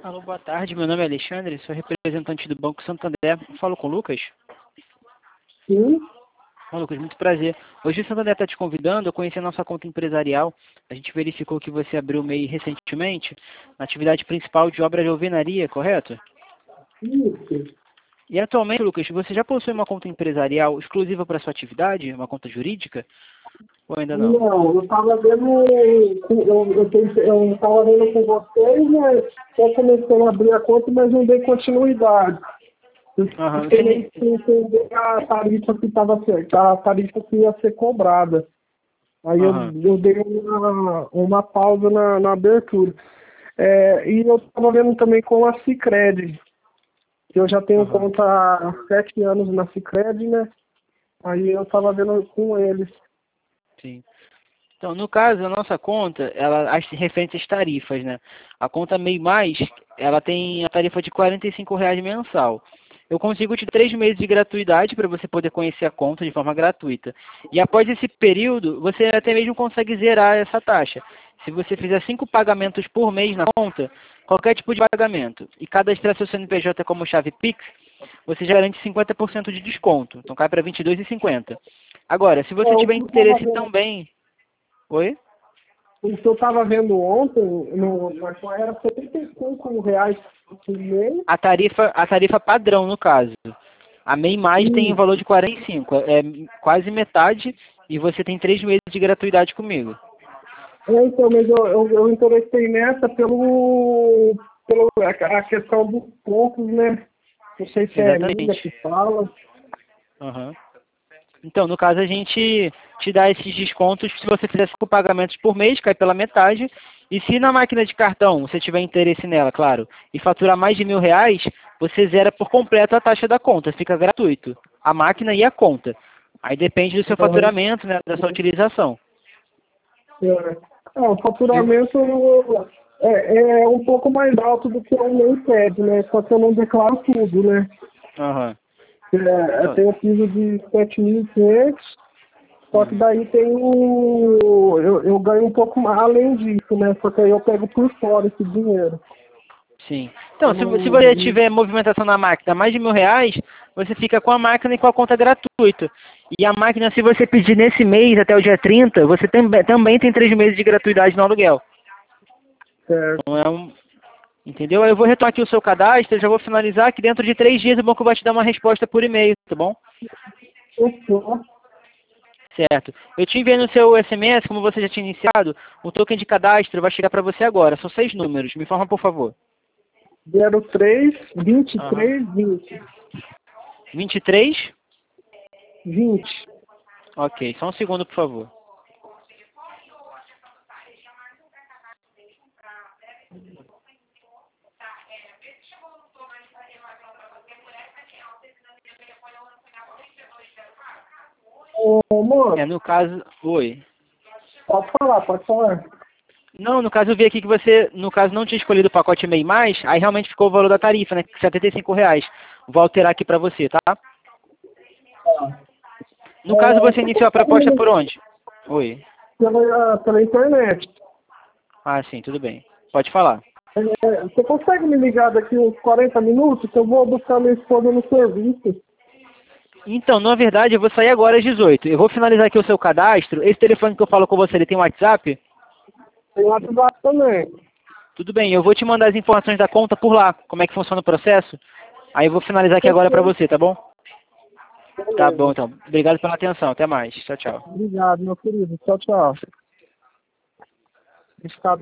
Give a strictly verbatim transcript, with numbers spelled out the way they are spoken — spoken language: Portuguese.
Alô, boa tarde. Meu nome é Alexandre, sou representante do Banco Santander. Falo com o Lucas? Sim. Olá, Lucas, muito prazer. Hoje o Santander está te convidando a conhecer a nossa conta empresarial. A gente verificou que você abriu o M E I recentemente na atividade principal de obra de alvenaria, correto? Isso. E atualmente, Lucas, você já possui uma conta empresarial exclusiva para sua atividade, uma conta jurídica? Ou ainda não? Não, eu estava vendo, com- eu, eu, tenho- eu tava vendo com vocês, né? Eu comecei a abrir a conta, mas não dei continuidade. Eu Aham, fiquei você meio nem- sem entender a tarifa que estava a tarifa que ia ser cobrada. Aí eu, Aham, eu dei uma, uma pausa na, na abertura. É, e eu estava vendo também com a Sicredi, que eu já tenho aham, conta há sete anos na Sicredi, né? Aí eu estava vendo com eles. sim. Então, no caso, a nossa conta, ela, as referentes às tarifas, né? A conta M E I Mais, ela tem a tarifa de quarenta e cinco reais mensal. Eu consigo te dar três meses de gratuidade para você poder conhecer a conta de forma gratuita. E após esse período, você até mesmo consegue zerar essa taxa. Se você fizer cinco pagamentos por mês na conta, qualquer tipo de pagamento, e cadastrar seu C N P J como chave Pix, você já garante cinquenta por cento de desconto. Então cai para vinte e dois reais e cinquenta centavos. Agora, se É, você o tiver que eu estava interesse vendo também... Oi? O que eu estava vendo ontem, no, na- era setenta e cinco reais por mês. A tarifa, a tarifa padrão, no caso. A M E I Mais tem o E, valor de quarenta e cinco, é quase metade, e você tem três meses de gratuidade comigo. é, então, mas eu, eu, eu interessei nessa pelo, pelo a, a questão dos pontos, né? Não sei se é milha Exatamente. que fala. Aham. Então, no caso, a gente te dá esses descontos se você fizer cinco pagamentos por mês, cai pela metade. E se na máquina de cartão você tiver interesse nela, claro, e faturar mais de mil reais, você zera por completo a taxa da conta, fica gratuito. A máquina e a conta. Aí depende do seu Aham. faturamento, né, da sua utilização. É, É, o Eu- faturamento é, é um pouco mais alto do que o meu pede, né? Só que eu não declaro tudo, né? Aham. É, eu Não. tenho o piso de sete mil e quinhentos. Só que Uhum. daí tem o. Eu, eu ganho um pouco mais além disso, né? Só que aí eu pego por fora esse dinheiro. Sim. Eu Então, se, vo- se não. você tiver movimentação na máquina mais de mil reais, você fica com a máquina e com a conta gratuita. E a máquina, se você pedir nesse mês até o dia trinta, você também, também tem três meses de gratuidade no aluguel. Certo. Então é um. Entendeu? Aí eu vou retomar aqui o seu cadastro, já vou finalizar, que dentro de três dias o banco vai te dar uma resposta por e-mail, tá bom? Fechou. Certo. Eu te enviei no seu S M S, como você já tinha iniciado, o token de cadastro vai chegar para você agora. São seis números. Me informa, por favor. zero três, vinte e Aham. três, vinte. vinte e três. vinte. Ok. Só um segundo, por favor. Ô, É, moço, no caso... Oi. pode falar, pode falar. Não, no caso eu vi aqui que você, no caso, não tinha escolhido o pacote M E I mais, aí realmente ficou o valor da tarifa, né? setenta e cinco reais. Vou alterar aqui para você, tá? No caso, É, você você iniciou a consegue me proposta por ligar onde? Oi. pela, pela internet? Ah, sim, tudo bem. Pode falar. É, você consegue me ligar daqui uns quarenta minutos que eu vou buscar minha esposa no serviço? Então, na verdade, eu vou sair agora às dezoito. Eu vou finalizar aqui o seu cadastro. Esse telefone que eu falo com você, ele tem WhatsApp? Tem WhatsApp também. Tudo bem, eu vou te mandar as informações da conta por lá, como é que funciona o processo. Aí eu vou finalizar aqui agora para Fechou. você, tá bom? Tá bom, Beleza. então. Obrigado pela atenção. Até mais. Tchau, tchau. Obrigado, meu querido. Tchau, tchau. Estado